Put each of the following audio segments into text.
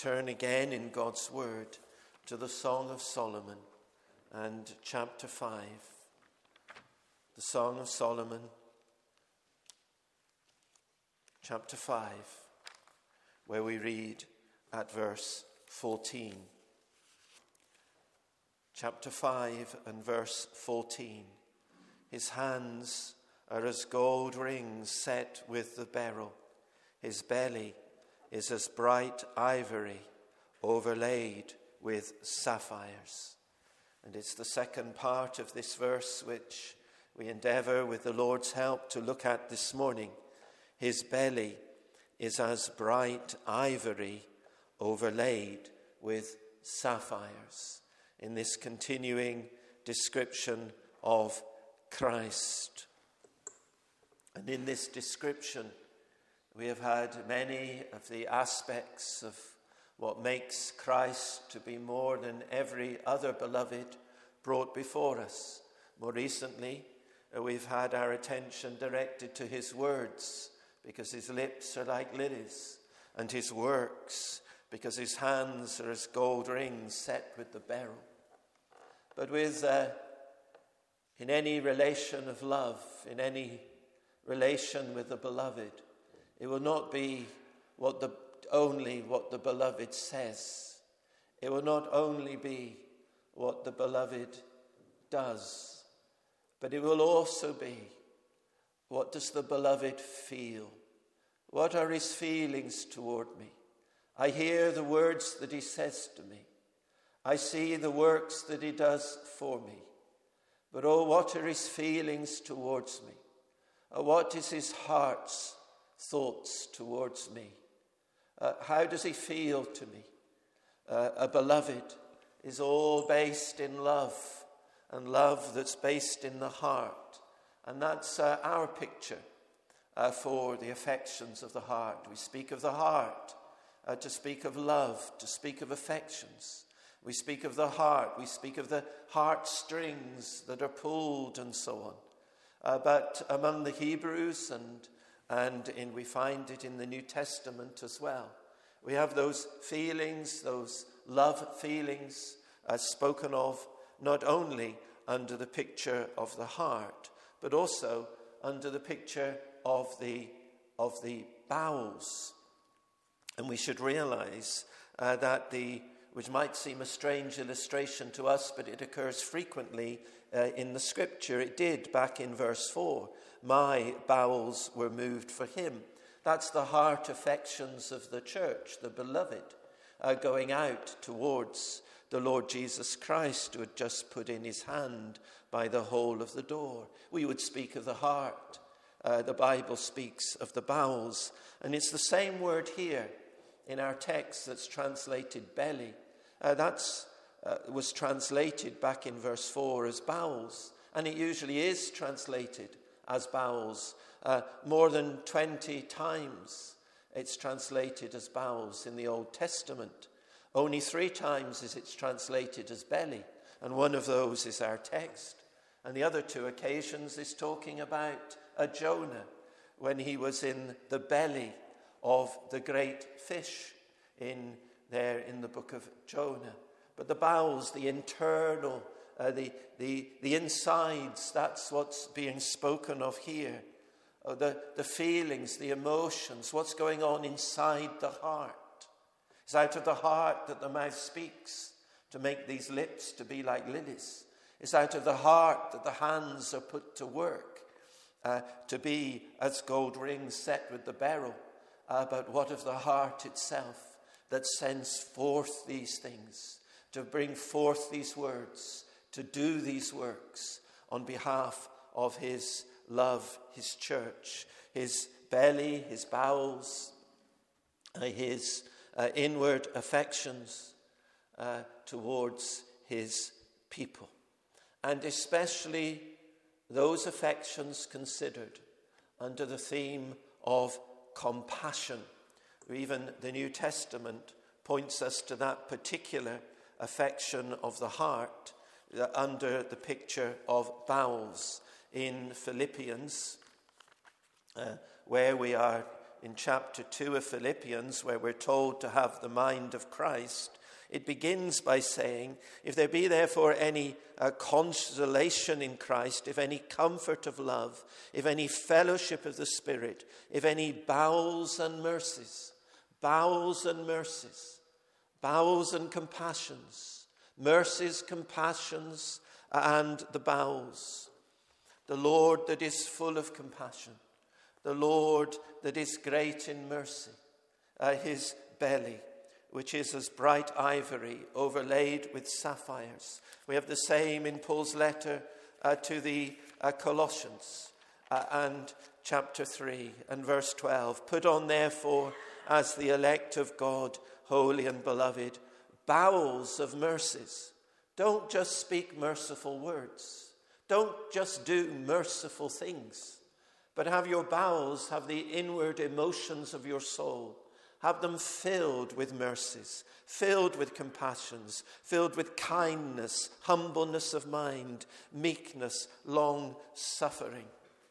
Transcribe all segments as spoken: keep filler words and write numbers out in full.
Turn again in God's word to the Song of Solomon and chapter five. The Song of Solomon, chapter five, where we read at verse fourteen. Chapter five and verse fourteen. His hands are as gold rings set with the beryl. His belly is as bright ivory overlaid with sapphires. And it's the second part of this verse which we endeavour with the Lord's help to look at this morning. His belly is as bright ivory overlaid with sapphires. In this continuing description of Christ. And in this description, we have had many of the aspects of what makes Christ to be more than every other beloved brought before us. More recently, we've had our attention directed to his words, because his lips are like lilies, and his works, because his hands are as gold rings set with the beryl. But with, uh, in any relation of love, in any relation with the beloved, it will not be what the only what the beloved says. It will not only be what the beloved does, but it will also be what does the beloved feel? What are his feelings toward me? I hear the words that he says to me. I see the works that he does for me. But oh, what are his feelings towards me? Oh, what is his heart's thoughts towards me? Uh, how does he feel to me? Uh, a beloved is all based in love, and love that's based in the heart. And that's uh, our picture uh, for the affections of the heart. We speak of the heart uh, to speak of love, to speak of affections. We speak of the heart, we speak of the heartstrings that are pulled and so on. Uh, but among the Hebrews and And in, we find it in the New Testament as well. We have those feelings, those love feelings uh, spoken of not only under the picture of the heart, but also under the picture of the, of the bowels. And we should realize uh, that the, which might seem a strange illustration to us, but it occurs frequently uh, in the scripture. It did back in verse four. My bowels were moved for him. That's the heart affections of the church, the beloved, uh, going out towards the Lord Jesus Christ, who had just put in his hand by the hole of the door. We would speak of the heart. Uh, the Bible speaks of the bowels. And it's the same word here in our text that's translated belly. Uh, that's uh, was translated back in verse four as bowels. And it usually is translated as bowels. Uh, more than twenty times it's translated as bowels in the Old Testament. Only three times is it translated as belly, and one of those is our text. And the other two occasions is talking about a Jonah when he was in the belly of the great fish in there in the book of Jonah. But the bowels, the internal Uh, the, the, the insides, that's what's being spoken of here. Uh, the, the feelings, the emotions, what's going on inside the heart. It's out of the heart that the mouth speaks, to make these lips to be like lilies. It's out of the heart that the hands are put to work, uh, to be as gold rings set with the beryl. Uh, but what of the heart itself that sends forth these things, to bring forth these words, to do these works on behalf of his love, his church, his belly, his bowels, uh, his uh, inward affections uh, towards his people. And especially those affections considered under the theme of compassion. Even the New Testament points us to that particular affection of the heart under the picture of bowels in Philippians, uh, where we are in chapter two of Philippians, where we're told to have the mind of Christ, it begins by saying, if there be therefore any uh, consolation in Christ, if any comfort of love, if any fellowship of the Spirit, if any bowels and mercies, bowels and mercies, bowels and compassions, mercies, compassions, and the bowels. The Lord that is full of compassion, the Lord that is great in mercy, uh, his belly, which is as bright ivory overlaid with sapphires. We have the same in Paul's letter uh, to the uh, Colossians uh, and chapter three and verse twelve. Put on therefore as the elect of God, holy and beloved, bowels of mercies. Don't just speak merciful words. Don't just do merciful things, but have your bowels, have the inward emotions of your soul. Have them filled with mercies, filled with compassions, filled with kindness, humbleness of mind, meekness, long suffering.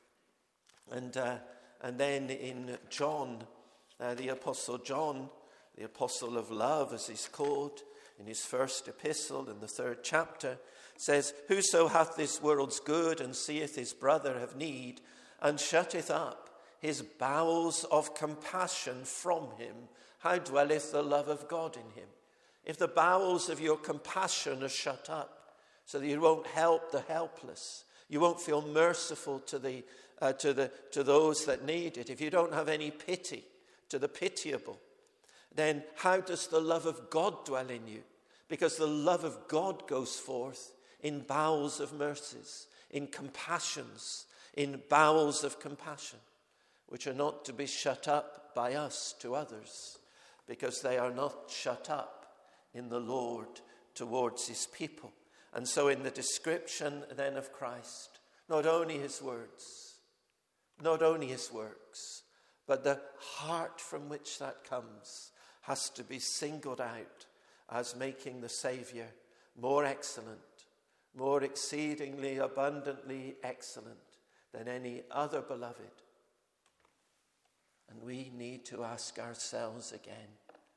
And uh, and then in John, uh, the Apostle John, the Apostle of Love, as he's called, in his first epistle, in the third chapter, says, whoso hath this world's good and seeth his brother have need, and shutteth up his bowels of compassion from him, how dwelleth the love of God in him? If the bowels of your compassion are shut up, so that you won't help the helpless, you won't feel merciful to the uh, to the to those that need it, if you don't have any pity to the pitiable, then how does the love of God dwell in you? Because the love of God goes forth in bowels of mercies, in compassions, in bowels of compassion, which are not to be shut up by us to others, because they are not shut up in the Lord towards his people. And so in the description then of Christ, not only his words, not only his works, but the heart from which that comes has to be singled out as making the Saviour more excellent, more exceedingly abundantly excellent than any other beloved. And we need to ask ourselves again,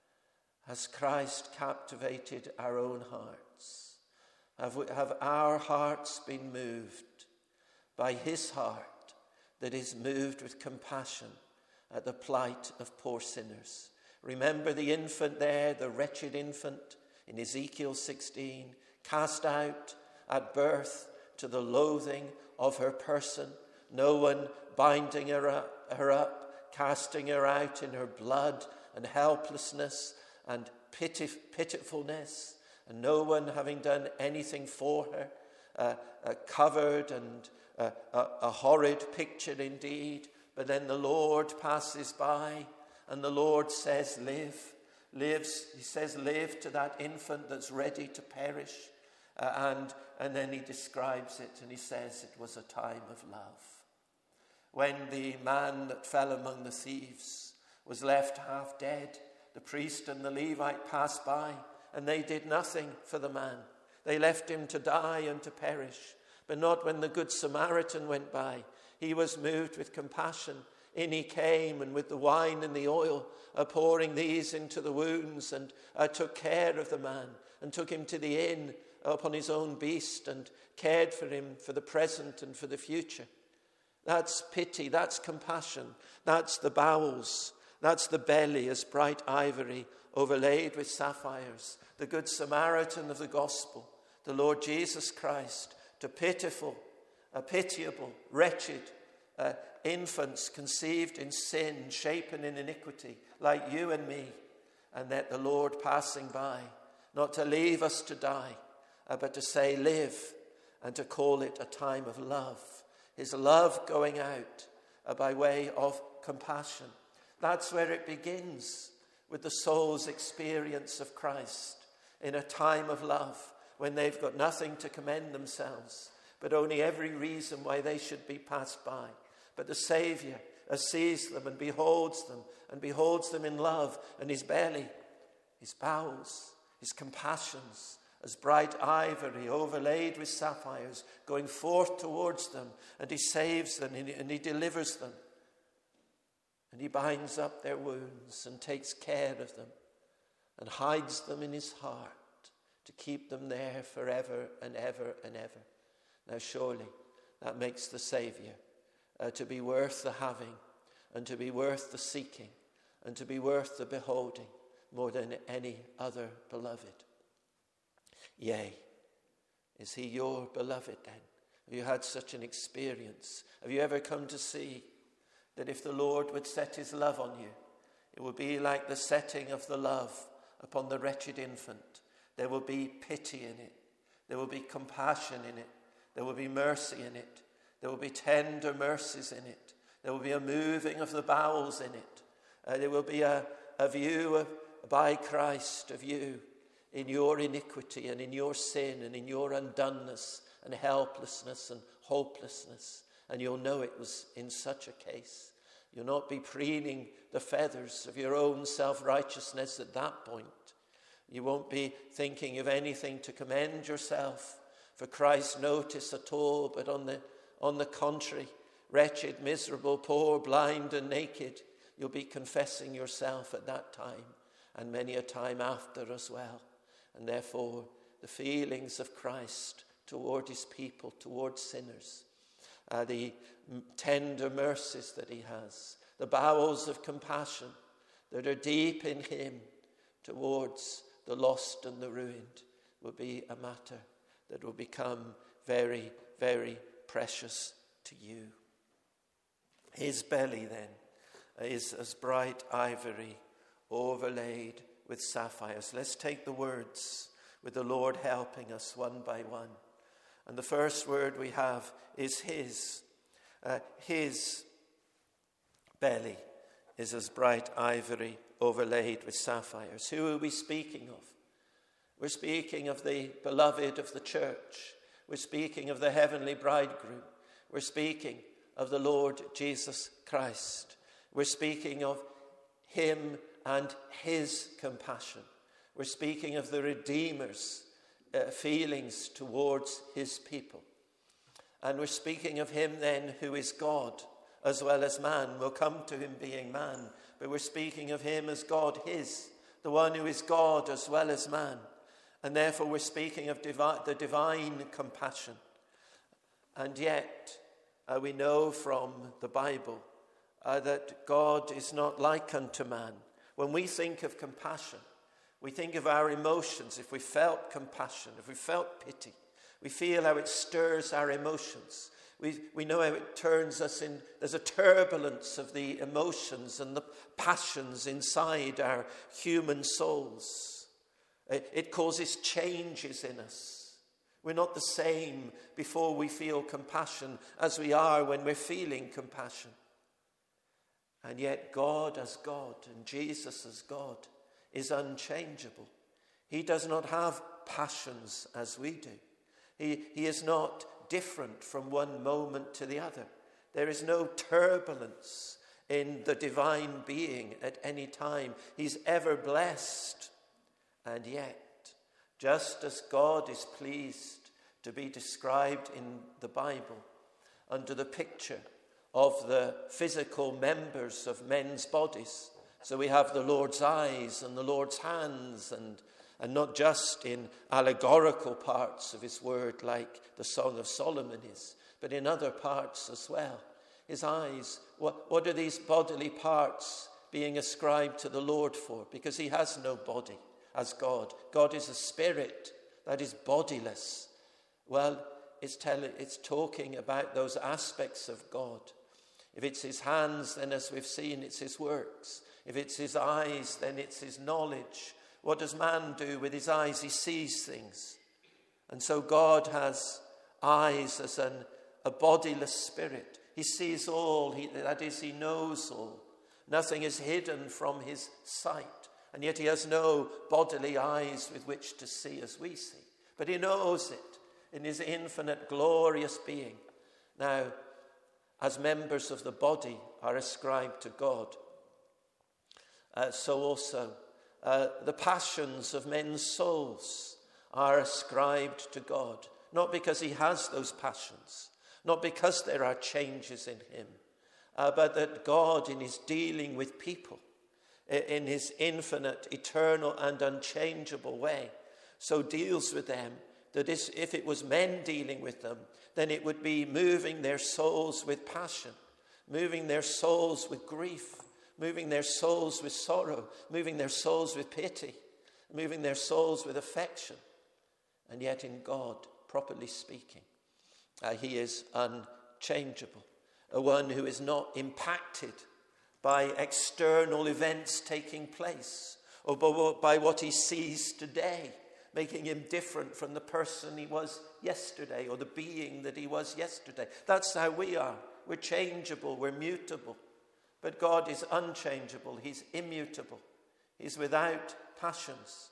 has Christ captivated our own hearts? Have, we, have our hearts been moved by his heart that is moved with compassion at the plight of poor sinners? Remember the infant there, the wretched infant in Ezekiel sixteen, cast out at birth to the loathing of her person, no one binding her up, her up casting her out in her blood and helplessness and pity, pitifulness, and no one having done anything for her, uh, uh, covered and uh, a, a horrid picture indeed. But then the Lord passes by and the Lord says, live, lives. He says, live to that infant that's ready to perish. Uh, and, and then he describes it and he says it was a time of love. When the man that fell among the thieves was left half dead, the priest and the Levite passed by, and they did nothing for the man. They left him to die and to perish. But not when the good Samaritan went by. He was moved with compassion. In he came, and with the wine and the oil, uh, pouring these into the wounds, and uh, took care of the man, and took him to the inn upon his own beast, and cared for him for the present and for the future. That's pity, that's compassion, that's the bowels, that's the belly as bright ivory overlaid with sapphires. The good Samaritan of the gospel, the Lord Jesus Christ, to pitiful, uh, pitiable, wretched uh, infants conceived in sin, shapen in iniquity, like you and me, and that the Lord passing by, not to leave us to die, uh, but to say live, and to call it a time of love. His love going out uh, by way of compassion. That's where it begins, with the soul's experience of Christ in a time of love, when they've got nothing to commend themselves, but only every reason why they should be passed by. But the Saviour uh, sees them and beholds them, and beholds them in love, and his belly, his bowels, his compassions, as bright ivory overlaid with sapphires, going forth towards them, and he saves them and he, and he delivers them. And he binds up their wounds and takes care of them and hides them in his heart to keep them there forever and ever and ever. Now surely that makes the Saviour uh, to be worth the having and to be worth the seeking and to be worth the beholding more than any other beloved. Yea, is he your beloved then? Have you had such an experience? Have you ever come to see that if the Lord would set his love on you, it would be like the setting of the love upon the wretched infant? There will be pity in it. There will be compassion in it. There will be mercy in it. There will be tender mercies in it. There will be a moving of the bowels in it. Uh, there will be a, a view of, by Christ of you in your iniquity and in your sin and in your undoneness and helplessness and hopelessness. And you'll know it was in such a case. You'll not be preening the feathers of your own self-righteousness at that point. You won't be thinking of anything to commend yourself for Christ's notice at all, but on the, on the contrary, wretched, miserable, poor, blind and naked, you'll be confessing yourself at that time and many a time after as well. And therefore, the feelings of Christ toward his people, toward sinners, uh, the tender mercies that he has, the bowels of compassion that are deep in him towards the lost and the ruined, will be a matter that will become very, very precious to you. His belly then is as bright ivory overlaid with sapphires. Let's take the words with the Lord helping us one by one. And the first word we have is his. Uh, his belly is as bright ivory overlaid with sapphires. Who are we speaking of? We're speaking of the beloved of the church. We're speaking of the heavenly bridegroom. We're speaking of the Lord Jesus Christ. We're speaking of him and his compassion. We're speaking of the Redeemer's uh, feelings towards his people. And we're speaking of him then who is God as well as man. We'll come to him being man, but we're speaking of him as God, his, the one who is God as well as man. And therefore we're speaking of divi- the divine compassion. And yet uh, we know from the Bible uh, that God is not like unto man. When we think of compassion, we think of our emotions. If we felt compassion, if we felt pity, we feel how it stirs our emotions. We, we know how it turns us in. There's a turbulence of the emotions and the passions inside our human souls. It, it causes changes in us. We're not the same before we feel compassion as we are when we're feeling compassion. And yet God as God and Jesus as God is unchangeable. He does not have passions as we do. He, he is not different from one moment to the other. There is no turbulence in the divine being at any time. He's ever blessed. And yet, just as God is pleased to be described in the Bible under the picture of the physical members of men's bodies, so we have the Lord's eyes and the Lord's hands, and, and not just in allegorical parts of his word like the Song of Solomon is, but in other parts as well. His eyes, what, what are these bodily parts being ascribed to the Lord for? Because he has no body as God. God is a spirit that is bodiless. Well, it's, tell, it's talking about those aspects of God. If it's his hands, then as we've seen, it's his works. If it's his eyes, then it's his knowledge. What does man do with his eyes? He sees things. And so God has eyes as an, a bodiless spirit. He sees all, he, that is, he knows all. Nothing is hidden from his sight. And yet he has no bodily eyes with which to see as we see. But he knows it in his infinite, glorious being. Now, as members of the body are ascribed to God, uh, so also uh, the passions of men's souls are ascribed to God. Not because he has those passions, not because there are changes in him, uh, but that God, in his dealing with people, in his infinite, eternal, and unchangeable way, so deals with them that if it was men dealing with them, then it would be moving their souls with passion, moving their souls with grief, moving their souls with sorrow, moving their souls with pity, moving their souls with affection. And yet in God, properly speaking, uh, he is unchangeable, a one who is not impacted by external events taking place, or by what he sees today, making him different from the person he was yesterday, or the being that he was yesterday. That's how we are. We're changeable, we're mutable. But God is unchangeable, he's immutable. He's without passions.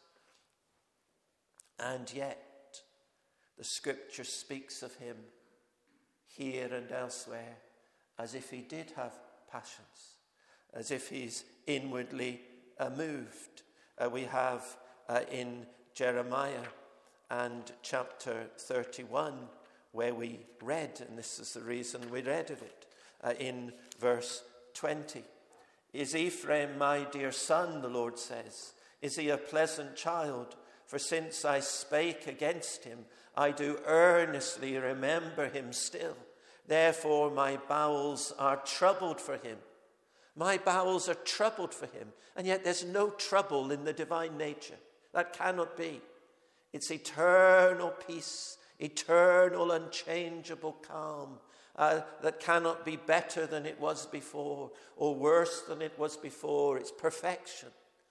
And yet, the scripture speaks of him here and elsewhere as if he did have passions, as if he's inwardly uh, moved. Uh, we have uh, in Jeremiah and chapter thirty-one, where we read, and this is the reason we read of it, uh, in verse twenty. Is Ephraim my dear son, the Lord says? Is he a pleasant child? For since I spake against him, I do earnestly remember him still. Therefore my bowels are troubled for him. My bowels are troubled for him. And yet there's no trouble in the divine nature. That cannot be. It's eternal peace, eternal unchangeable calm uh, that cannot be better than it was before or worse than it was before. It's perfection.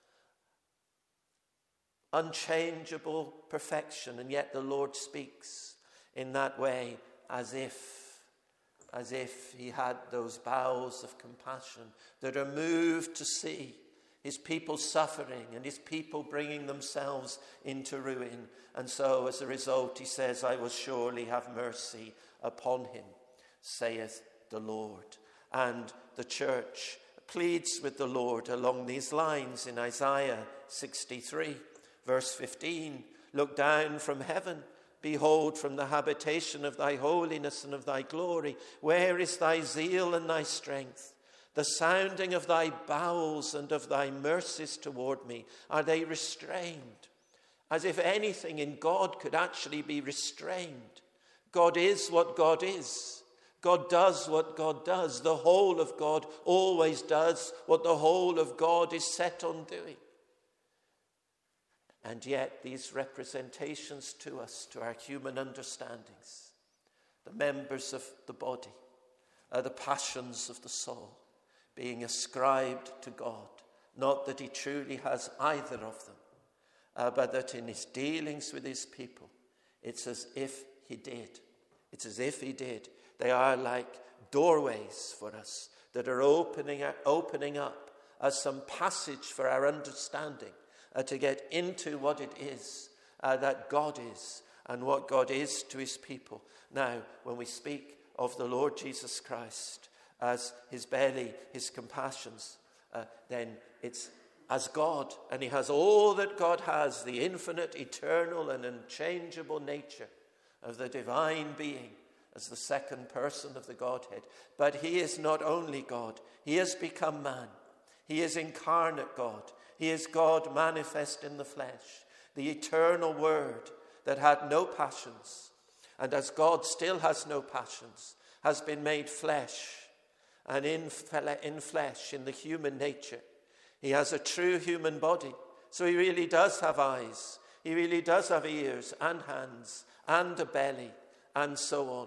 Unchangeable perfection. And yet the Lord speaks in that way as if as if he had those bowels of compassion that are moved to see his people suffering and his people bringing themselves into ruin. And so as a result he says, I will surely have mercy upon him, saith the Lord. And the church pleads with the Lord along these lines in Isaiah sixty-three, verse fifteen. Look down from heaven. Behold, from the habitation of thy holiness and of thy glory, where is thy zeal and thy strength? The sounding of thy bowels and of thy mercies toward me, are they restrained? As if anything in God could actually be restrained. God is what God is. God does what God does. The whole of God always does what the whole of God is set on doing. And yet these representations to us, to our human understandings, the members of the body, are the passions of the soul, being ascribed to God. Not that he truly has either of them, uh, but that in his dealings with his people, it's as if he did. It's as if he did. They are like doorways for us that are opening, opening up as some passage for our understanding, Uh, to get into what it is uh, that God is and what God is to his people. Now, when we speak of the Lord Jesus Christ as his belly, his compassions, uh, then it's as God, and he has all that God has, the infinite, eternal, and unchangeable nature of the divine being as the second person of the Godhead. But he is not only God, he has become man. He is incarnate God. He is God manifest in the flesh, the eternal Word that had no passions, and as God still has no passions, has been made flesh, and in, in flesh, in the human nature. He has a true human body, so he really does have eyes, he really does have ears and hands and a belly and so on.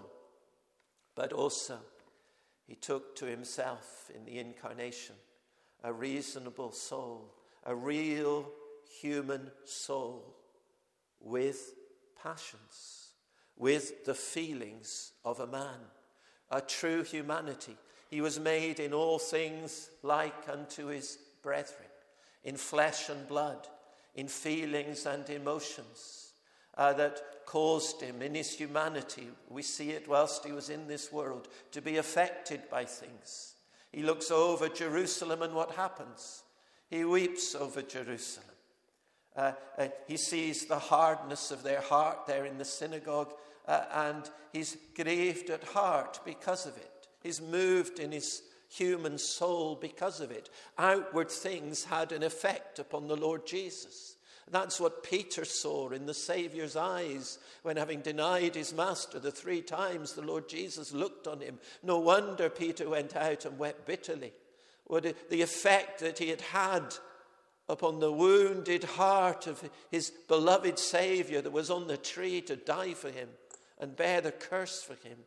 But also, he took to himself in the incarnation a reasonable soul, a real human soul with passions, with the feelings of a man, a true humanity. He was made in all things like unto his brethren, in flesh and blood, in feelings and emotions uh, that caused him in his humanity, we see it whilst he was in this world, to be affected by things. He looks over Jerusalem and what happens? He weeps over Jerusalem. Uh, uh, he sees the hardness of their heart there in the synagogue, uh, and he's grieved at heart because of it. He's moved in his human soul because of it. Outward things had an effect upon the Lord Jesus. That's what Peter saw in the Saviour's eyes when, having denied his master the three times, the Lord Jesus looked on him. No wonder Peter went out and wept bitterly. What the effect that he had had upon the wounded heart of his beloved Saviour that was on the tree to die for him and bear the curse for him.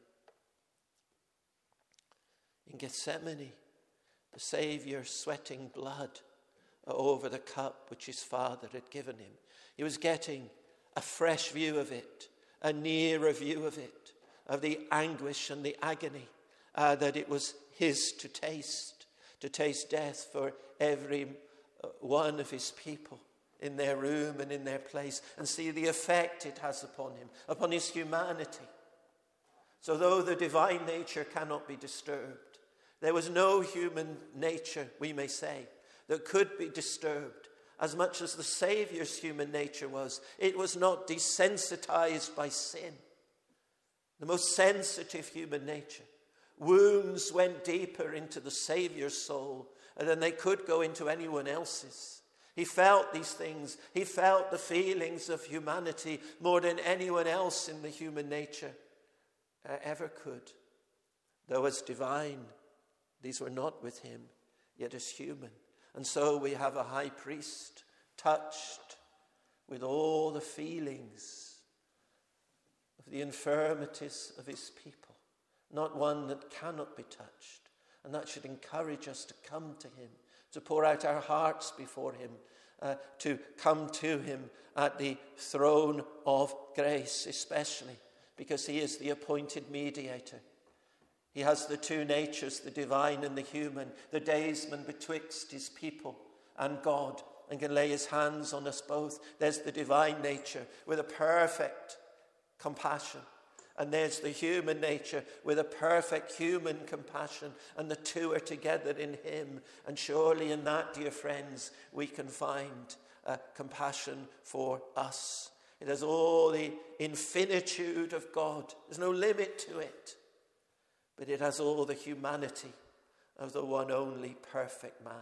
In Gethsemane, the Saviour sweating blood over the cup which his Father had given him. He was getting a fresh view of it, a nearer view of it, of the anguish and the agony uh, that it was his to taste, to taste death for every one of his people in their room and in their place, and see the effect it has upon him, upon his humanity. So though the divine nature cannot be disturbed, there was no human nature, we may say, that could be disturbed as much as the Saviour's human nature was. It was not desensitized by sin. The most sensitive human nature. Wounds went deeper into the Saviour's soul than they could go into anyone else's. He felt these things. He felt the feelings of humanity more than anyone else in the human nature uh, ever could. Though as divine, these were not with him, yet as human. And so we have a high priest touched with all the feelings of the infirmities of his people, not one that cannot be touched. And that should encourage us to come to him, to pour out our hearts before him, uh, to come to him at the throne of grace, especially because he is the appointed mediator. He has the two natures, the divine and the human, the daysman betwixt his people and God, and can lay his hands on us both. There's the divine nature with a perfect compassion, and there's the human nature with a perfect human compassion, and the two are together in him. And surely in that, dear friends, we can find uh, compassion for us. It has all the infinitude of God. There's no limit to it. But it has all the humanity of the one only perfect man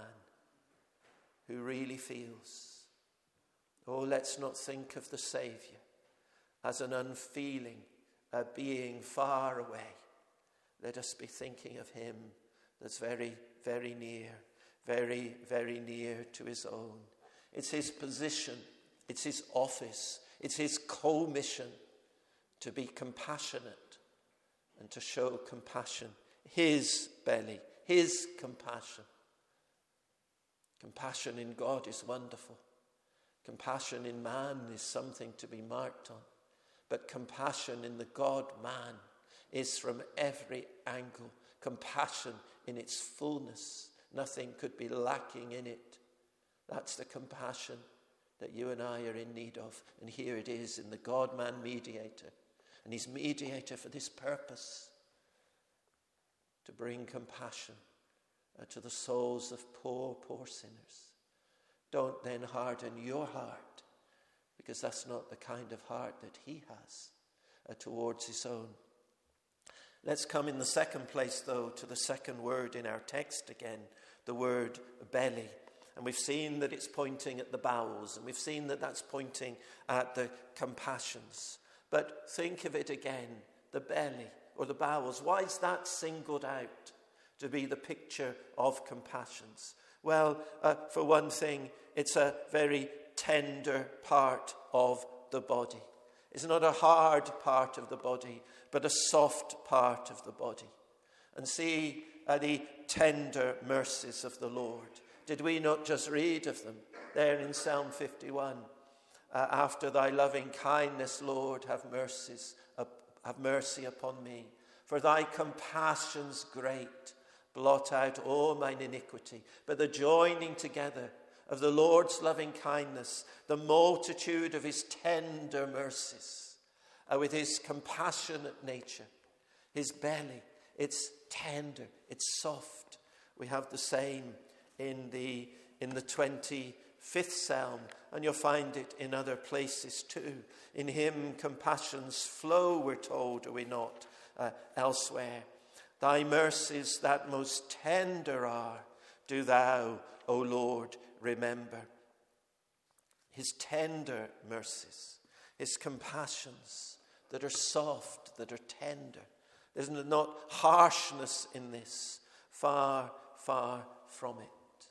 who really feels. Oh, let's not think of the Saviour as an unfeeling a being far away. Let us be thinking of him that's very, very near, very, very near to his own. It's his position, it's his office, it's his commission to be compassionate and to show compassion. His belly, his compassion. Compassion in God is wonderful. Compassion in man is something to be marked on. But compassion in the God-man is from every angle. Compassion in its fullness. Nothing could be lacking in it. That's the compassion that you and I are in need of. And here it is in the God-man mediator. And he's mediator for this purpose, to bring compassion uh, to the souls of poor, poor sinners. Don't then harden your heart, because that's not the kind of heart that he has uh, towards his own. Let's come in the second place, though, to the second word in our text again, the word belly. And we've seen that it's pointing at the bowels, and we've seen that that's pointing at the compassions. But think of it again, the belly or the bowels. Why is that singled out to be the picture of compassions? Well, uh, for one thing, it's a very tender part of the body. It's not a hard part of the body, but a soft part of the body. And see uh, the tender mercies of the Lord. Did we not just read of them there in Psalm fifty-one? Uh, After thy loving kindness, Lord, have mercies, uh, have mercy upon me. For thy compassions great, blot out all mine iniquity. But the joining together of the Lord's loving kindness, the multitude of his tender mercies, uh, with his compassionate nature, his belly, it's tender, it's soft. We have the same in the in the twenty-fifth Psalm, and you'll find it in other places too. In him compassions flow, we're told, are we not, uh, elsewhere. Thy mercies that most tender are, do thou, O Lord, remember. His tender mercies, his compassions that are soft, that are tender. There's not harshness in this. Far, far from it.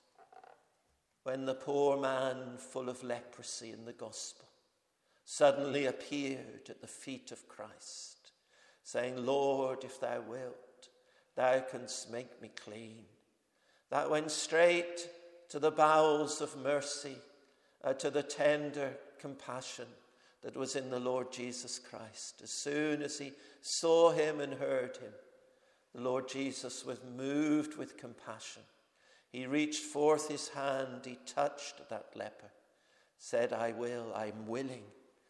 When the poor man full of leprosy in the gospel suddenly appeared at the feet of Christ, saying, Lord, if thou wilt, thou canst make me clean. That went straight to the bowels of mercy, uh, to the tender compassion that was in the Lord Jesus Christ. As soon as he saw him and heard him, the Lord Jesus was moved with compassion. He reached forth his hand, he touched that leper, said, I will, I'm willing,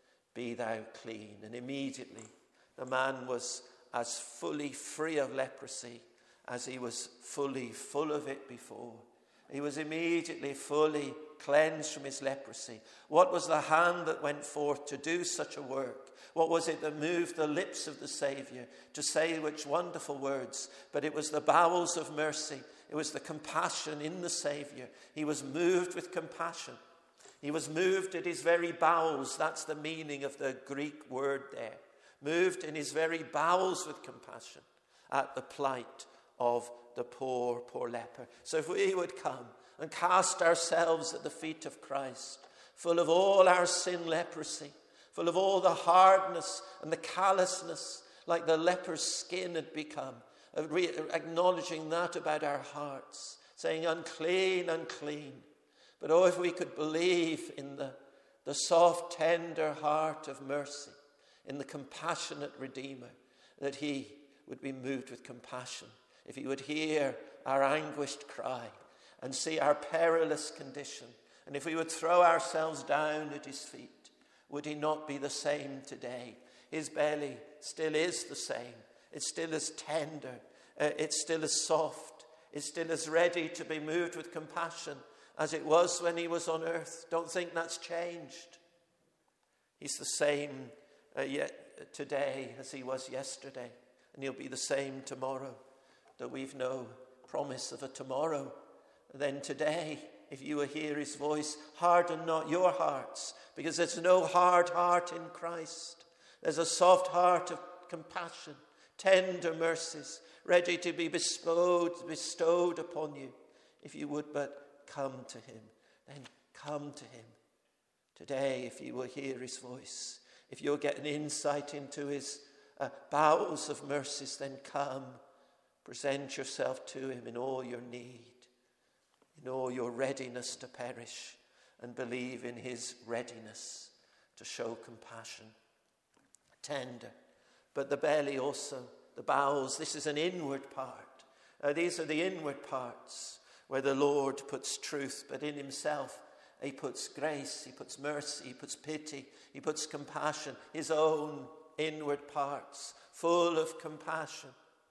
be thou clean. And immediately the man was as fully free of leprosy as he was fully full of it before. He was immediately fully cleansed from his leprosy. What was the hand that went forth to do such a work? What was it that moved the lips of the Saviour to say which wonderful words? But it was the bowels of mercy. It was the compassion in the Saviour. He was moved with compassion. He was moved at his very bowels. That's the meaning of the Greek word there. Moved in his very bowels with compassion at the plight of the poor, poor leper. So if we would come and cast ourselves at the feet of Christ, full of all our sin leprosy, full of all the hardness and the callousness, like the leper's skin had become, acknowledging that about our hearts, saying, unclean, unclean. But oh, if we could believe in the, the soft, tender heart of mercy, in the compassionate Redeemer, that he would be moved with compassion. If he would hear our anguished cry and see our perilous condition, and if we would throw ourselves down at his feet, would he not be the same today? His belly still is the same. It's still as tender. Uh, it's still as soft. It's still as ready to be moved with compassion as it was when he was on earth. Don't think that's changed. He's the same uh, yet today as he was yesterday, and he'll be the same tomorrow. That we've no promise of a tomorrow. Then today, if you will hear his voice, harden not your hearts, because there's no hard heart in Christ. There's a soft heart of compassion, tender mercies, ready to be bestowed, bestowed upon you. If you would but come to him, then come to him. Today, if you will hear his voice, if you'll get an insight into his uh, bowels of mercies, then come. Present yourself to him in all your need, in all your readiness to perish, and believe in his readiness to show compassion. Tender. But the belly also, the bowels, this is an inward part. Uh, these are the inward parts where the Lord puts truth, but in himself he puts grace, he puts mercy, he puts pity, he puts compassion, his own inward parts, full of compassion.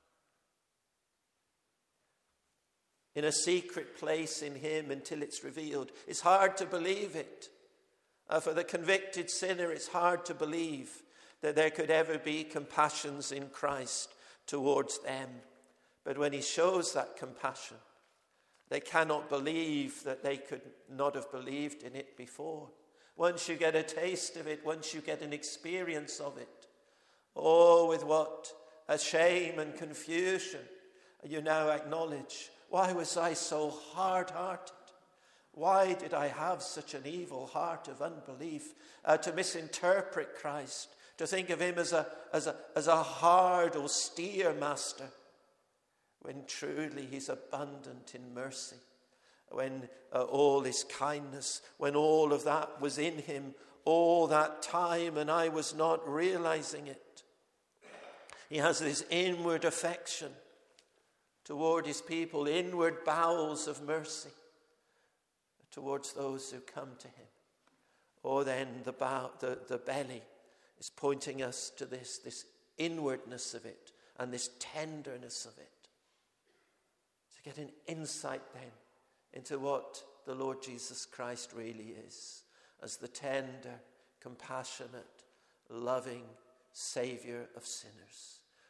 In a secret place in him until it's revealed. It's hard to believe it. Uh, for the convicted sinner, it's hard to believe that there could ever be compassions in Christ towards them. But when he shows that compassion, they cannot believe that they could not have believed in it before. Once you get a taste of it, once you get an experience of it, oh, with what a shame and confusion you now acknowledge. Why was I so hard-hearted? Why did I have such an evil heart of unbelief? Uh, to misinterpret Christ, to think of him as a, as a, as a hard, austere master, when truly he's abundant in mercy, when uh, all his kindness, when all of that was in him all that time and I was not realizing it. He has this inward affection toward his people, inward bowels of mercy towards those who come to him. Or then the, bow, the, the belly is pointing us to this, this inwardness of it and this tenderness of it. To get an insight then into what the Lord Jesus Christ really is as the tender, compassionate, loving Saviour of sinners.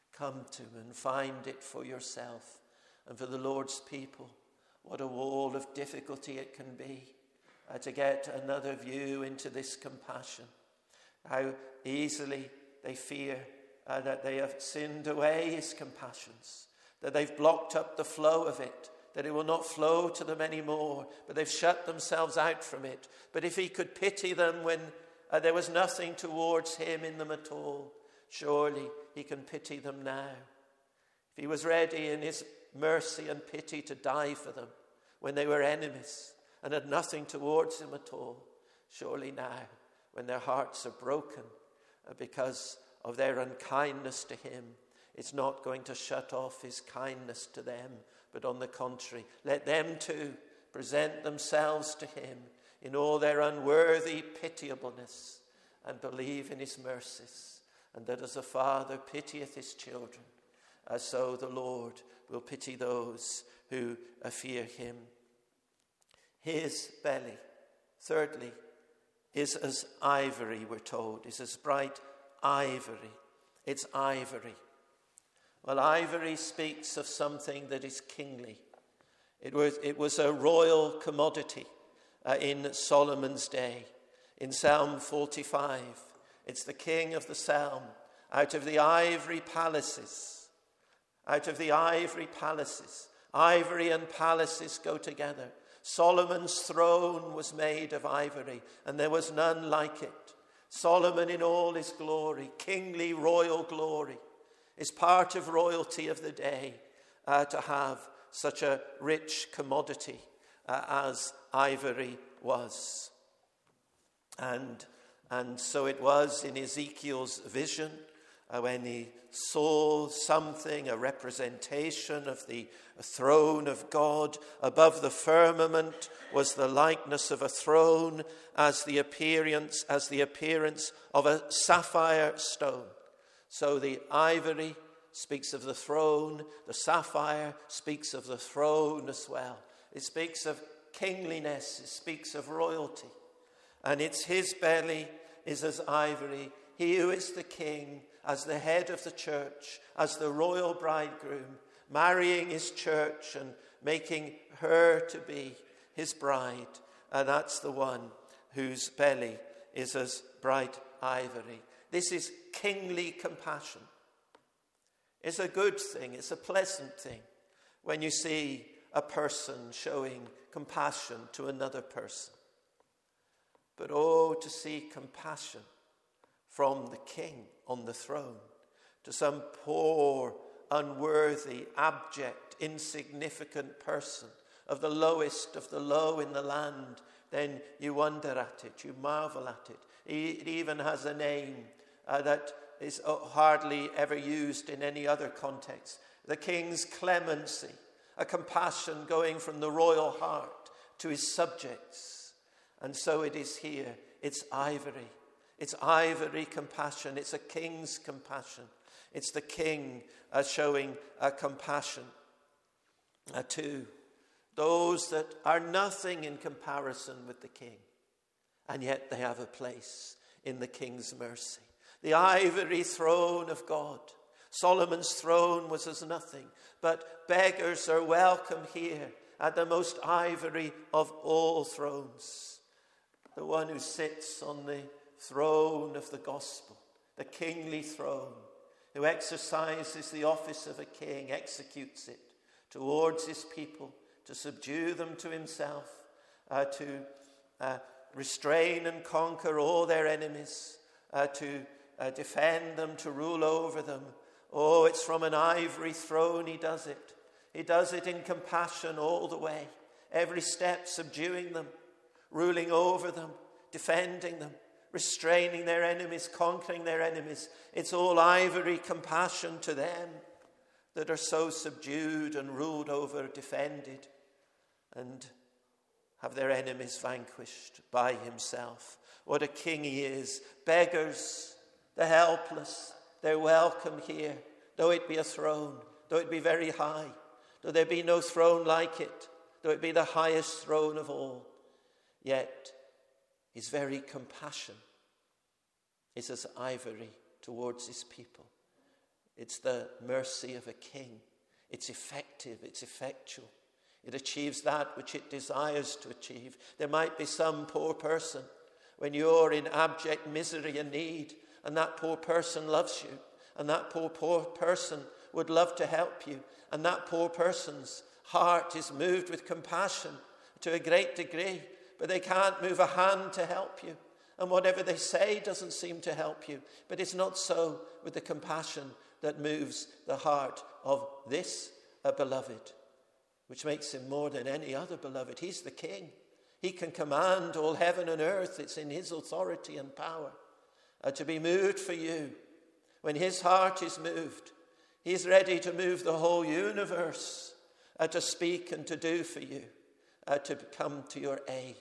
Come to him and find it for yourself and for the Lord's people. What a wall of difficulty it can be uh, to get another view into this compassion. How easily they fear uh, that they have sinned away his compassions, that they've blocked up the flow of it, that it will not flow to them anymore, but they've shut themselves out from it. But if he could pity them when uh, there was nothing towards him in them at all, surely he can pity them now. If he was ready in his mercy and pity to die for them when they were enemies and had nothing towards him at all, surely now, when their hearts are broken uh, because of their unkindness to him, it's not going to shut off his kindness to them, but on the contrary, let them too present themselves to him in all their unworthy pitiableness and believe in his mercies. And that as a father pitieth his children, uh, so the Lord will pity those who uh, fear him. His belly, thirdly, is as ivory, we're told, is as bright ivory. It's ivory. Well, ivory speaks of something that is kingly. It was, it was a royal commodity uh, in Solomon's day. In Psalm forty-five, it's the king of the psalm. Out of the ivory palaces, out of the ivory palaces, ivory and palaces go together. Solomon's throne was made of ivory, and there was none like it. Solomon in all his glory, kingly royal glory, is part of royalty of the day uh, to have such a rich commodity uh, as ivory was. And, and so it was in Ezekiel's vision uh, when he saw something, a representation of the throne of God. Above the firmament was the likeness of a throne as the appearance, as the appearance of a sapphire stone. So the ivory speaks of the throne, the sapphire speaks of the throne as well. It speaks of kingliness, it speaks of royalty. And it's his belly is as ivory. He who is the king, as the head of the church, as the royal bridegroom, marrying his church and making her to be his bride. And that's the one whose belly is as bright ivory. This is kingly compassion. It's a good thing, it's a pleasant thing when you see a person showing compassion to another person. But oh, to see compassion from the king on the throne to some poor, unworthy, abject, insignificant person of the lowest of the low in the land, then you wonder at it, you marvel at it. It even has a name uh, that is hardly ever used in any other context. The king's clemency, a compassion going from the royal heart to his subjects. And so it is here. It's ivory. It's ivory compassion. It's a king's compassion. It's the king uh, showing uh, compassion uh, to those that are nothing in comparison with the king. And yet they have a place in the king's mercy. The ivory throne of God. Solomon's throne was as nothing, but beggars are welcome here at the most ivory of all thrones. The one who sits on the throne of the gospel, the kingly throne, who exercises the office of a king, executes it towards his people, to subdue them to himself, uh, to uh, restrain and conquer all their enemies, uh, to uh, defend them, to rule over them. Oh, it's from an ivory throne he does it. He does it in compassion all the way, every step subduing them, ruling over them, defending them, restraining their enemies, conquering their enemies. It's all ivory compassion to them that are so subdued and ruled over, defended, and have their enemies vanquished by himself. What a king he is. Beggars, the helpless, they're welcome here, though it be a throne, though it be very high, though there be no throne like it, though it be the highest throne of all. Yet his very compassion is as ivory towards his people. It's the mercy of a king. It's effective, it's effectual. It achieves that which it desires to achieve. There might be some poor person when you're in abject misery and need, and that poor person loves you, and that poor, poor person would love to help you, and that poor person's heart is moved with compassion to a great degree, but they can't move a hand to help you. And whatever they say doesn't seem to help you. But it's not so with the compassion that moves the heart of this uh, beloved, which makes him more than any other beloved. He's the king. He can command all heaven and earth. It's in his authority and power uh, to be moved for you. When his heart is moved, he's ready to move the whole universe uh, to speak and to do for you, uh, to come to your aid.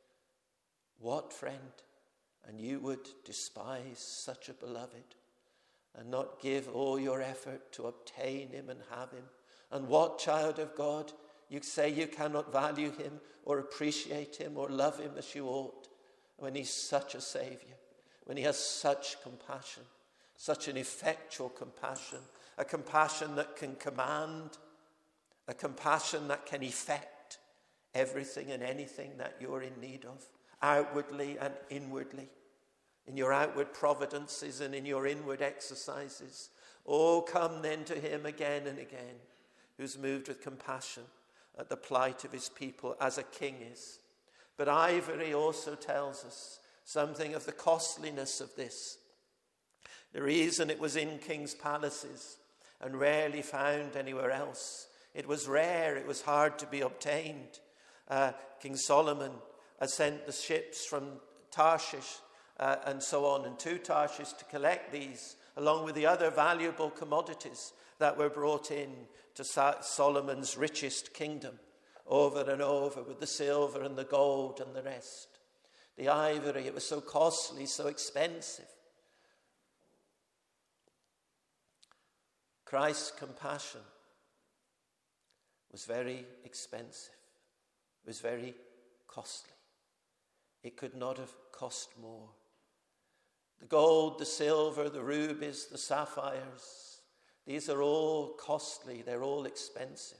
What, friend? And you would despise such a beloved and not give all your effort to obtain him and have him. And what, child of God? You say you cannot value him or appreciate him or love him as you ought when he's such a Savior, when he has such compassion, such an effectual compassion, a compassion that can command, a compassion that can effect everything and anything that you're in need of, outwardly and inwardly, in your outward providences and in your inward exercises. Oh, come then to him again and again, who's moved with compassion at the plight of his people as a king is. But Ivory also tells us something of the costliness of this. The reason it was in king's palaces and rarely found anywhere else, it was rare, it was hard to be obtained. Uh, King Solomon uh, sent the ships from Tarshish uh, and so on, and to Tarshish to collect these, along with the other valuable commodities that were brought in to Solomon's richest kingdom, over and over, with the silver and the gold and the rest. The ivory, it was so costly, so expensive. Christ's compassion was very expensive. It was very costly. It could not have cost more. The gold, the silver, the rubies, the sapphires, these are all costly, they're all expensive.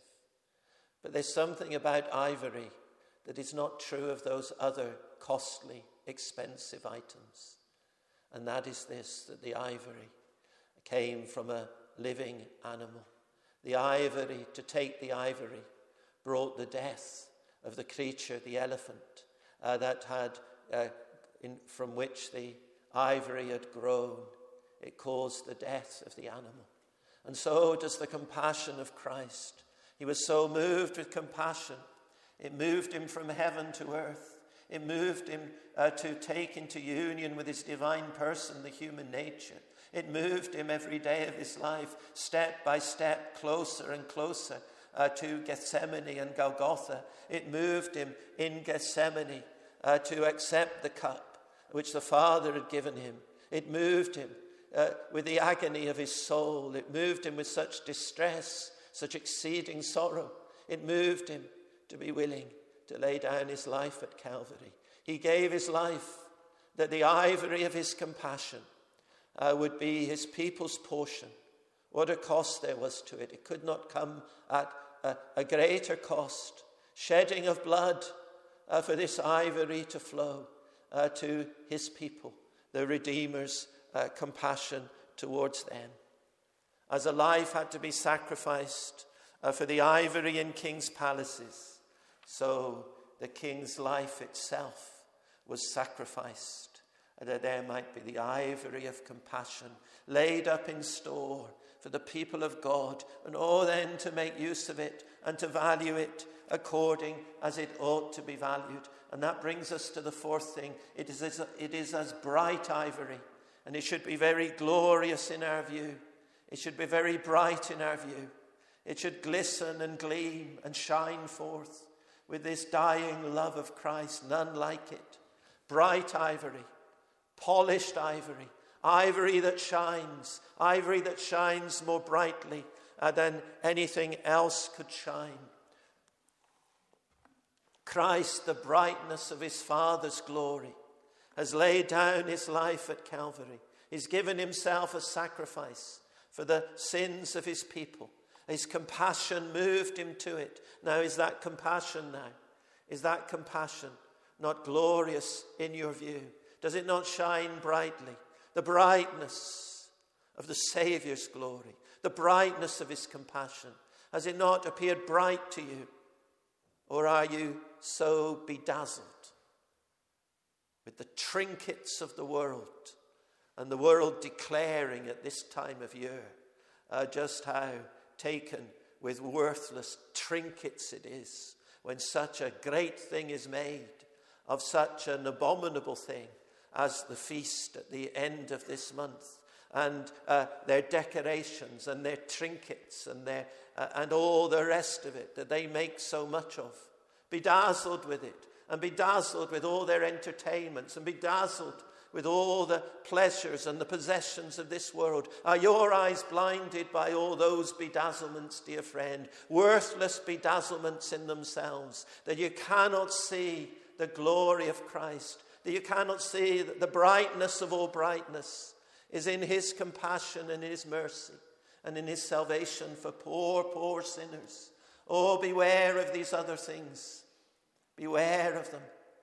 But there's something about ivory that is not true of those other costly, expensive items. And that is this, that the ivory came from a living animal. The ivory, to take the ivory, brought the death of the creature, the elephant, uh, that had, uh, in, from which the ivory had grown. It caused the death of the animal. And so does the compassion of Christ. He was so moved with compassion. It moved him from heaven to earth. It moved him uh, to take into union with his divine person, the human nature. It moved him every day of his life, step by step, closer and closer uh, to Gethsemane and Golgotha. It moved him in Gethsemane uh, to accept the cup which the Father had given him. It moved him uh, with the agony of his soul. It moved him with such distress, such exceeding sorrow. It moved him to be willing to lay down his life at Calvary. He gave his life that the ivory of his compassion uh, would be his people's portion. What a cost there was to it. It could not come at a, a greater cost. Shedding of blood uh, for this ivory to flow uh, to his people, the Redeemer's uh, compassion towards them. As a life had to be sacrificed uh, for the ivory in king's palaces, so the king's life itself was sacrificed, that there might be the ivory of compassion laid up in store for the people of God, and all then to make use of it and to value it according as it ought to be valued. And that brings us to the fourth thing. It is as, it is as bright ivory, and it should be very glorious in our view. It should be very bright in our view. It should glisten and gleam and shine forth with this dying love of Christ, none like it. Bright ivory, polished ivory, ivory that shines, ivory that shines more brightly uh, than anything else could shine. Christ, the brightness of his Father's glory, has laid down his life at Calvary. He's given himself a sacrifice for the sins of his people. His compassion moved him to it. Now, is that compassion now? Is that compassion not glorious in your view? Does it not shine brightly? The brightness of the Saviour's glory, the brightness of his compassion. Has it not appeared bright to you? Or are you so bedazzled with the trinkets of the world, and the world declaring at this time of year uh, just how taken with worthless trinkets it is when such a great thing is made of such an abominable thing as the feast at the end of this month, and uh, their decorations and their trinkets and their uh, and all the rest of it that they make so much of. Bedazzled with it, and bedazzled with all their entertainments, and bedazzled with all the pleasures and the possessions of this world. Are your eyes blinded by all those bedazzlements, dear friend? Worthless bedazzlements in themselves, that you cannot see the glory of Christ, that you cannot see that the brightness of all brightness is in his compassion and his mercy and in his salvation for poor, poor sinners. Oh, beware of these other things. Beware of them.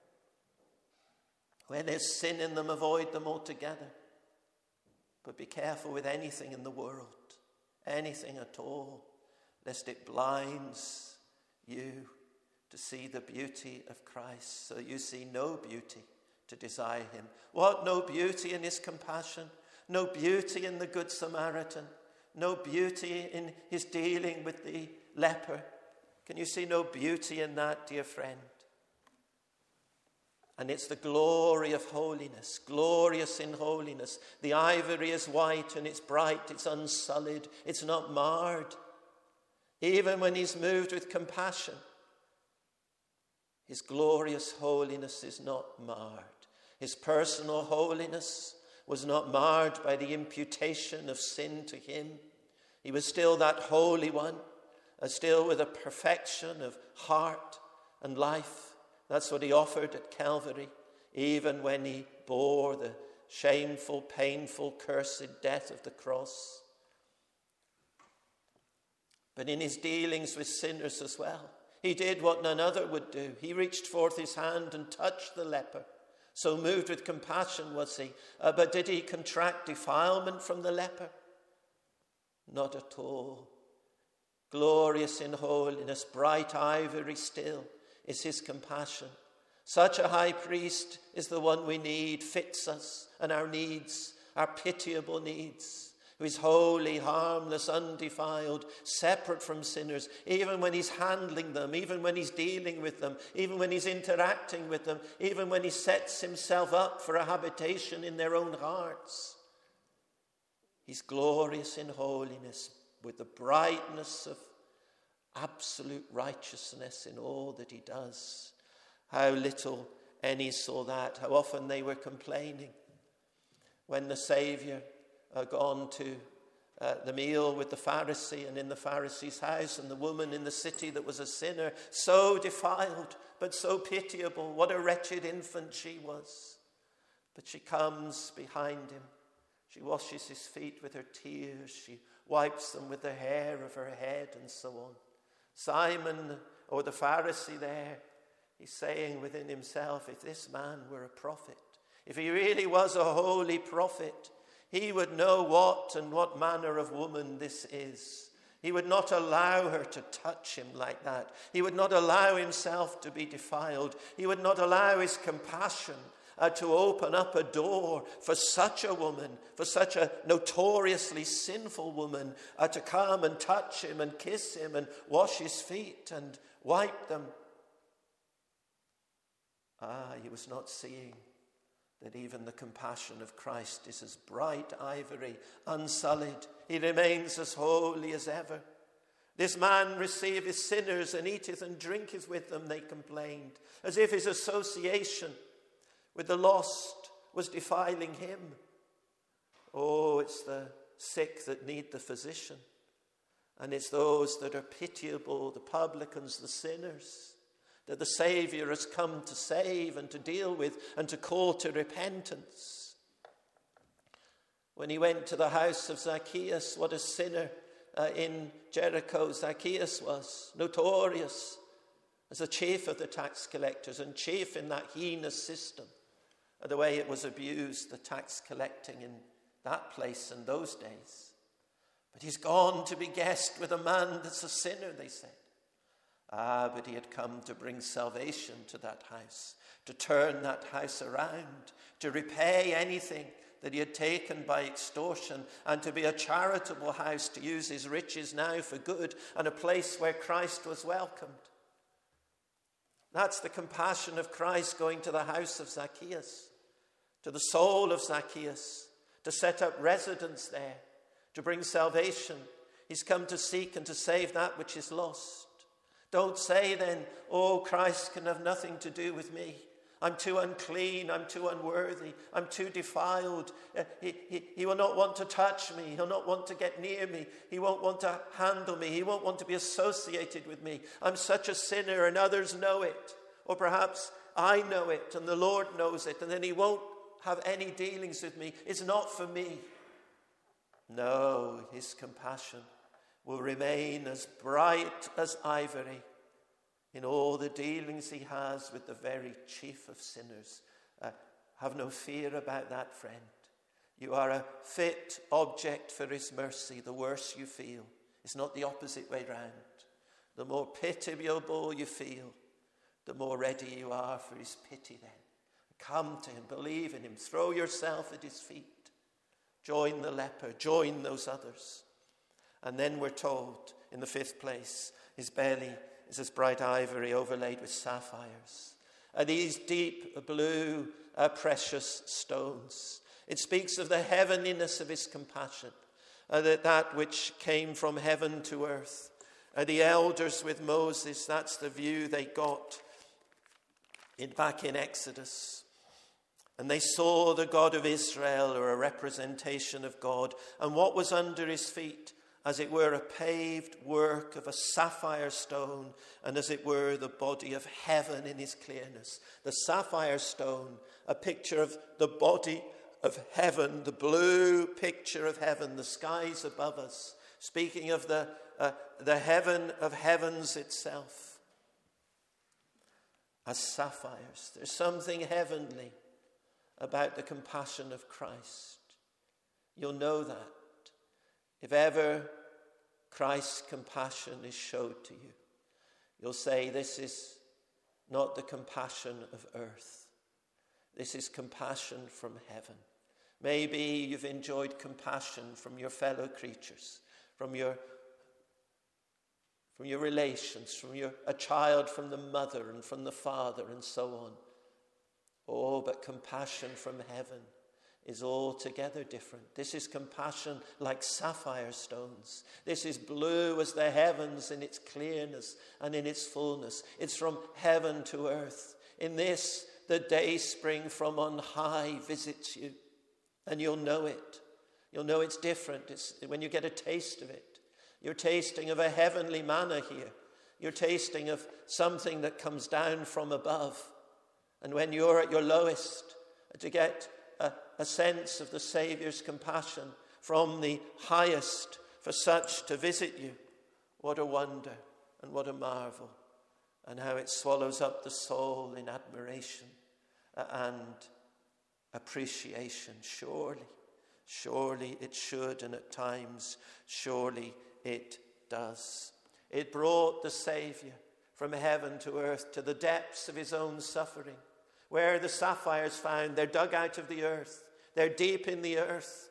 When there's sin in them, avoid them altogether. But be careful with anything in the world, anything at all, lest it blinds you to see the beauty of Christ, so you see no beauty to desire him. What? No beauty in his compassion, no beauty in the Good Samaritan, no beauty in his dealing with the leper. Can you see no beauty in that, dear friend? And it's the glory of holiness, glorious in holiness. The ivory is white and it's bright, it's unsullied, it's not marred. Even when he's moved with compassion, his glorious holiness is not marred. His personal holiness was not marred by the imputation of sin to him. He was still that holy one, uh, still with a perfection of heart and life. That's what he offered at Calvary, even when he bore the shameful, painful, cursed death of the cross. But in his dealings with sinners as well, he did what none other would do. He reached forth his hand and touched the leper. So moved with compassion was he. Uh, but did he contract defilement from the leper? Not at all. Glorious in holiness, bright ivory still is his compassion. Such a high priest is the one we need, fits us and our needs, our pitiable needs, who is holy, harmless, undefiled, separate from sinners, even when he's handling them, even when he's dealing with them, even when he's interacting with them, even when he sets himself up for a habitation in their own hearts. He's glorious in holiness, with the brightness of absolute righteousness in all that he does. How little any saw that. How often they were complaining when the Saviour had gone to uh, the meal with the Pharisee, and in the Pharisee's house, and the woman in the city that was a sinner, so defiled but so pitiable. What a wretched infant she was. But she comes behind him. She washes his feet with her tears. She wipes them with the hair of her head, and so on. Simon, or the Pharisee there, he's saying within himself, if this man were a prophet, if he really was a holy prophet, he would know what and what manner of woman this is. He would not allow her to touch him like that. He would not allow himself to be defiled. He would not allow his compassion Uh, to open up a door for such a woman, for such a notoriously sinful woman, uh, to come and touch him and kiss him and wash his feet and wipe them. Ah, he was not seeing that even the compassion of Christ is as bright ivory, unsullied. He remains as holy as ever. This man receiveth sinners and eateth and drinketh with them, they complained, as if his association with the lost was defiling him. Oh, it's the sick that need the physician. And it's those that are pitiable, the publicans, the sinners, that the Saviour has come to save and to deal with and to call to repentance. When he went to the house of Zacchaeus, what a sinner uh, in Jericho Zacchaeus was, notorious as a chief of the tax collectors and chief in that heinous system, and the way it was abused, the tax collecting in that place in those days. But he's gone to be guest with a man that's a sinner, they said. Ah, but he had come to bring salvation to that house, to turn that house around, to repay anything that he had taken by extortion, and to be a charitable house, to use his riches now for good, and a place where Christ was welcomed. That's the compassion of Christ going to the house of Zacchaeus, to the soul of Zacchaeus, to set up residence there, to bring salvation. He's come to seek and to save that which is lost. Don't say then, oh, Christ can have nothing to do with me. I'm too unclean, I'm too unworthy, I'm too defiled. Uh, he, he, he will not want to touch me, he'll not want to get near me, he won't want to handle me, he won't want to be associated with me. I'm such a sinner and others know it. Or perhaps I know it and the Lord knows it, and then he won't have any dealings with me. It's not for me. No, his compassion will remain as bright as ivory in all the dealings he has with the very chief of sinners. Uh, have no fear about that, friend. You are a fit object for his mercy. The worse you feel, it's not the opposite way round. The more pitiable you feel, the more ready you are for his pity then. Come to him, believe in him, throw yourself at his feet. Join the leper, join those others. And then we're told, in the fifth place, his belly is as bright ivory overlaid with sapphires. And these deep blue uh, precious stones. It speaks of the heavenliness of his compassion, uh, that, that which came from heaven to earth. Uh, the elders with Moses, that's the view they got in, back in Exodus. And they saw the God of Israel, or a representation of God, and what was under his feet, as it were a paved work of a sapphire stone, and as it were the body of heaven in his clearness. The sapphire stone, a picture of the body of heaven, the blue picture of heaven, the skies above us, speaking of the, uh, the heaven of heavens itself. As sapphires, there's something heavenly about the compassion of Christ. You'll know that if ever Christ's compassion is showed to you. You'll say, this is not the compassion of earth. This is compassion from heaven. Maybe you've enjoyed compassion from your fellow creatures, from your, from your relations, from your, a child from the mother and from the father and so on. Oh, but compassion from heaven is altogether different. This is compassion like sapphire stones. This is blue as the heavens in its clearness and in its fullness. It's from heaven to earth. In this, the day spring from on high visits you, and you'll know it. You'll know it's different. It's when you get a taste of it. You're tasting of a heavenly manna here. You're tasting of something that comes down from above. And when you're at your lowest, to get a, a sense of the Saviour's compassion from the highest for such to visit you, what a wonder and what a marvel, and how it swallows up the soul in admiration and appreciation. Surely, surely it should, and at times, surely it does. It brought the Saviour from heaven to earth to the depths of his own suffering. Where are the sapphires found? They're dug out of the earth. They're deep in the earth.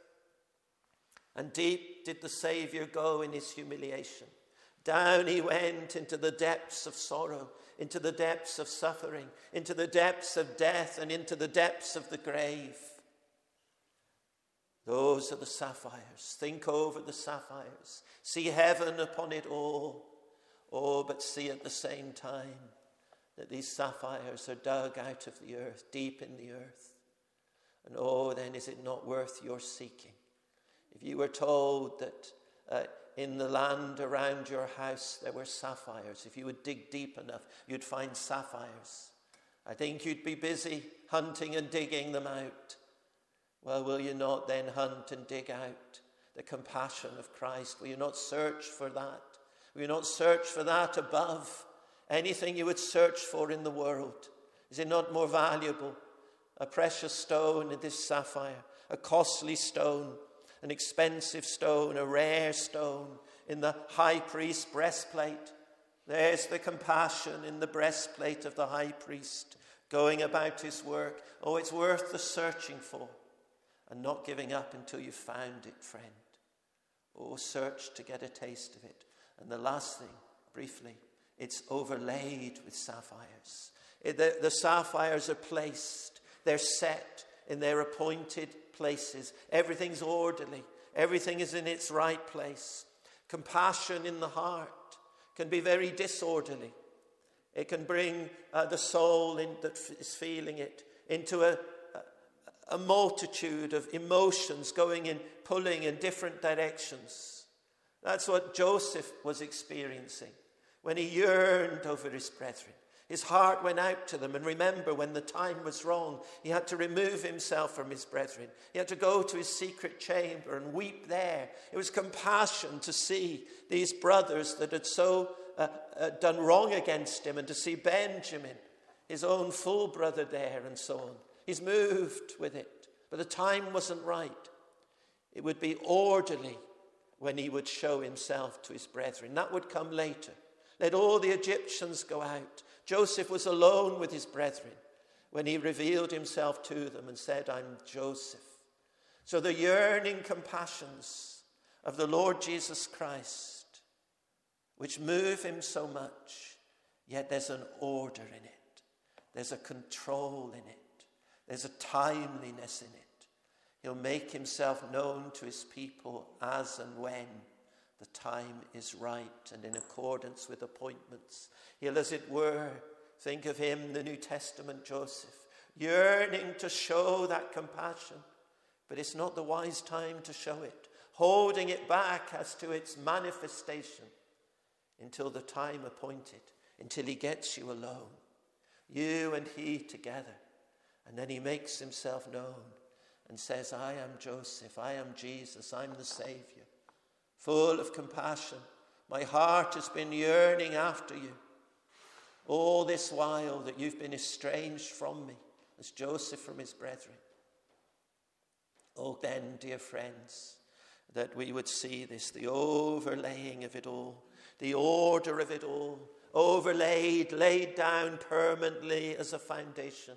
And deep did the Saviour go in his humiliation. Down he went into the depths of sorrow, into the depths of suffering, into the depths of death, and into the depths of the grave. Those are the sapphires. Think over the sapphires. See heaven upon it all. Oh, but see at the same time that these sapphires are dug out of the earth, deep in the earth. And oh, then is it not worth your seeking? If you were told that uh, in the land around your house there were sapphires, if you would dig deep enough, you'd find sapphires. I think you'd be busy hunting and digging them out. Well, will you not then hunt and dig out the compassion of Christ? Will you not search for that? Will you not search for that above anything you would search for in the world? Is it not more valuable? A precious stone in this sapphire, a costly stone, an expensive stone, a rare stone in the high priest's breastplate. There's the compassion in the breastplate of the high priest going about his work. Oh, it's worth the searching for and not giving up until you've found it, friend. Oh, search to get a taste of it. And the last thing, briefly, it's overlaid with sapphires. It, the, the sapphires are placed, they're set in their appointed places. Everything's orderly. Everything is in its right place. Compassion in the heart can be very disorderly. It can bring uh, the soul in, that is feeling it into a, a, a multitude of emotions going in, pulling in different directions. That's what Joseph was experiencing when he yearned over his brethren. His heart went out to them, and remember, when the time was wrong, he had to remove himself from his brethren. He had to go to his secret chamber and weep there. It was compassion to see these brothers that had so uh, uh, done wrong against him, and to see Benjamin, his own full brother, there, and so on. He's moved with it, but the time wasn't right. It would be orderly when he would show himself to his brethren. That would come later. Let all the Egyptians go out. Joseph was alone with his brethren when he revealed himself to them and said, I'm Joseph. So the yearning compassions of the Lord Jesus Christ, which move him so much, yet there's an order in it. There's a control in it. There's a timeliness in it. He'll make himself known to his people as and when the time is right and in accordance with appointments. He'll, as it were, think of him, the New Testament Joseph, yearning to show that compassion, but it's not the wise time to show it, holding it back as to its manifestation until the time appointed, until he gets you alone, you and he together, and then he makes himself known and says, I am Joseph, I am Jesus, I'm the Savior. Full of compassion, my heart has been yearning after you all this while that you've been estranged from me, as Joseph from his brethren. Oh, then, dear friends, that we would see this, the overlaying of it all, the order of it all, overlaid, laid down permanently as a foundation.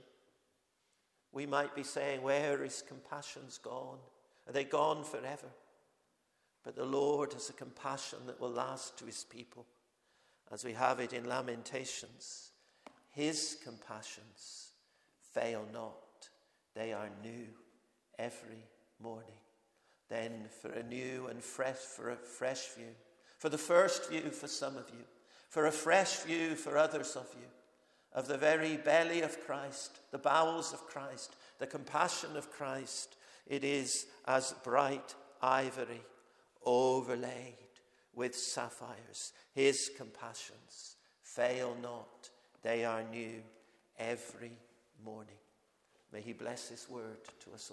We might be saying, where is compassion's gone? Are they gone forever? But the Lord has a compassion that will last to his people, as we have it in Lamentations. His compassions fail not. They are new every morning. Then for a new and fresh, for a fresh view, for the first view for some of you, for a fresh view for others of you, of the very belly of Christ, the bowels of Christ, the compassion of Christ. It is as bright ivory, overlaid with sapphires. His compassions fail not. They are new every morning. May he bless his word to us all.